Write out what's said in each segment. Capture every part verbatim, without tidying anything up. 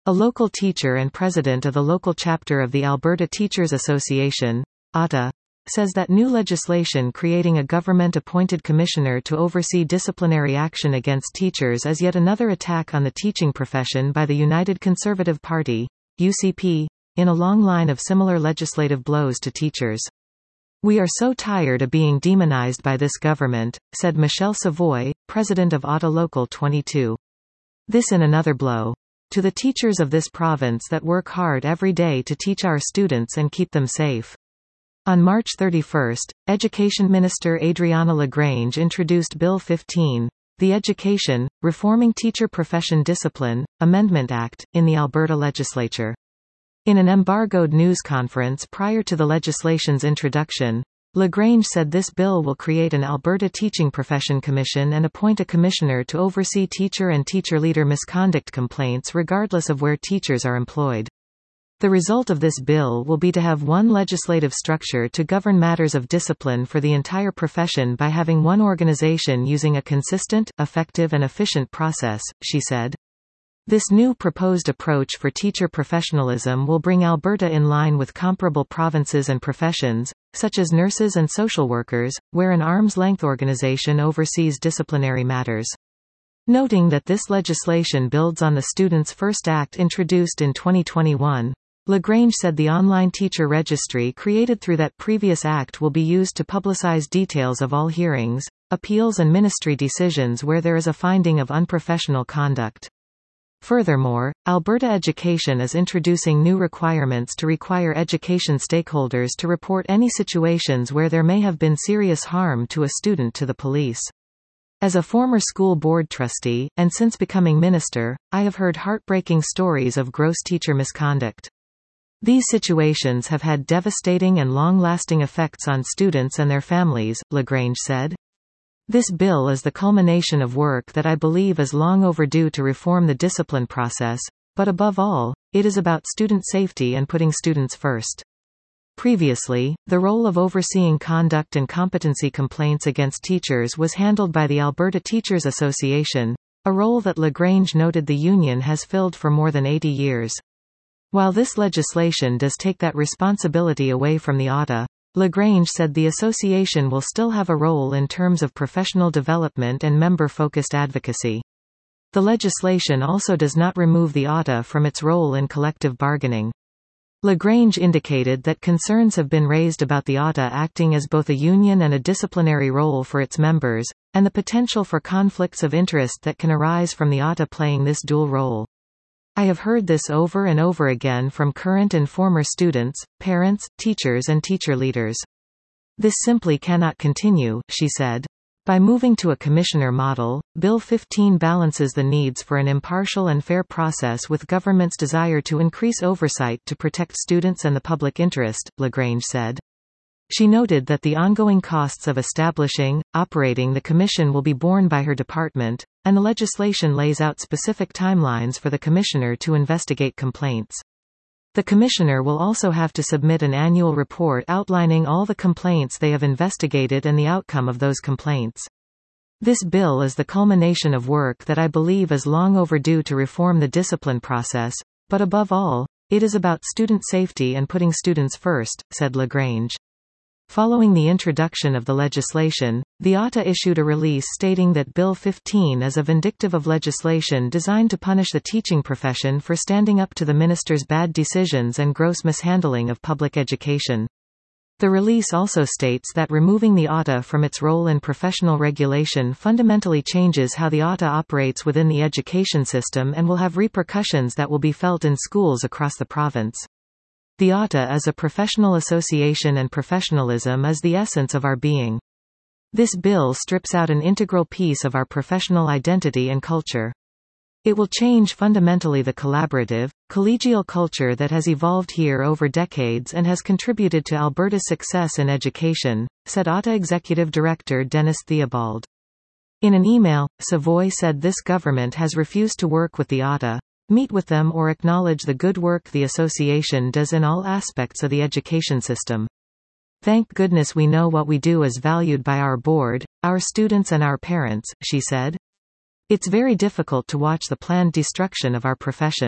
A local teacher and president of the local chapter of the Alberta Teachers Association, A T A, says that new legislation creating a government-appointed commissioner to oversee disciplinary action against teachers is yet another attack on the teaching profession by the United Conservative Party, U C P, in a long line of similar legislative blows to teachers. "We are so tired of being demonized by this government," said Michelle Savoy, president of A T A Local twenty-two. This in another blow to the teachers of this province that work hard every day to teach our students and keep them safe. On March thirty-first, Education Minister Adriana LaGrange introduced Bill fifteen, the Education, Reforming Teacher Profession Discipline, Amendment Act, in the Alberta legislature. In an embargoed news conference prior to the legislation's introduction, LaGrange said this bill will create an Alberta Teaching Profession Commission and appoint a commissioner to oversee teacher and teacher leader misconduct complaints regardless of where teachers are employed. The result of this bill will be to have one legislative structure to govern matters of discipline for the entire profession by having one organization using a consistent, effective and efficient process, she said. This new proposed approach for teacher professionalism will bring Alberta in line with comparable provinces and professions, such as nurses and social workers, where an arm's-length organization oversees disciplinary matters. Noting that this legislation builds on the Students' First Act introduced in twenty twenty-one, LaGrange said the online teacher registry created through that previous act will be used to publicize details of all hearings, appeals and ministry decisions where there is a finding of unprofessional conduct. Furthermore, Alberta Education is introducing new requirements to require education stakeholders to report any situations where there may have been serious harm to a student to the police. As a former school board trustee, and since becoming minister, I have heard heartbreaking stories of gross teacher misconduct. These situations have had devastating and long-lasting effects on students and their families, LaGrange said. This bill is the culmination of work that I believe is long overdue to reform the discipline process, but above all, it is about student safety and putting students first. Previously, the role of overseeing conduct and competency complaints against teachers was handled by the Alberta Teachers Association, a role that LaGrange noted the union has filled for more than eighty years. While this legislation does take that responsibility away from the A T A, LaGrange said the association will still have a role in terms of professional development and member-focused advocacy. The legislation also does not remove the A T A from its role in collective bargaining. LaGrange indicated that concerns have been raised about the A T A acting as both a union and a disciplinary role for its members, and the potential for conflicts of interest that can arise from the A T A playing this dual role. I have heard this over and over again from current and former students, parents, teachers and teacher leaders. This simply cannot continue, she said. By moving to a commissioner model, Bill fifteen balances the needs for an impartial and fair process with government's desire to increase oversight to protect students and the public interest, LaGrange said. She noted that the ongoing costs of establishing, operating the commission will be borne by her department, and the legislation lays out specific timelines for the commissioner to investigate complaints. The commissioner will also have to submit an annual report outlining all the complaints they have investigated and the outcome of those complaints. This bill is the culmination of work that I believe is long overdue to reform the discipline process, but above all, it is about student safety and putting students first, said LaGrange. Following the introduction of the legislation, the A T A issued a release stating that Bill fifteen is a vindictive of legislation designed to punish the teaching profession for standing up to the minister's bad decisions and gross mishandling of public education. The release also states that removing the A T A from its role in professional regulation fundamentally changes how the A T A operates within the education system and will have repercussions that will be felt in schools across the province. The A T A is a professional association and professionalism is the essence of our being. This bill strips out an integral piece of our professional identity and culture. It will change fundamentally the collaborative, collegial culture that has evolved here over decades and has contributed to Alberta's success in education, said A T A Executive Director Dennis Theobald. In an email, Savoy said this government has refused to work with the A T A, meet with them or acknowledge the good work the association does in all aspects of the education system. Thank goodness we know what we do is valued by our board, our students and our parents, she said. It's very difficult to watch the planned destruction of our profession.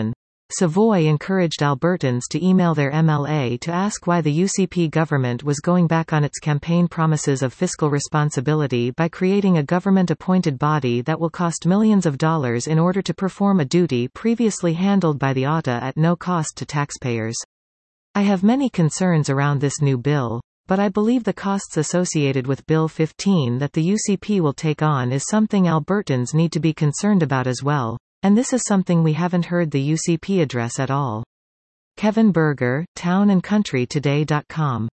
Savoy encouraged Albertans to email their M L A to ask why the U C P government was going back on its campaign promises of fiscal responsibility by creating a government-appointed body that will cost millions of dollars in order to perform a duty previously handled by the O T A at no cost to taxpayers. I have many concerns around this new bill, but I believe the costs associated with Bill fifteen that the U C P will take on is something Albertans need to be concerned about as well. And this is something we haven't heard the U C P address at all. Kevin Berger, town and country today dot com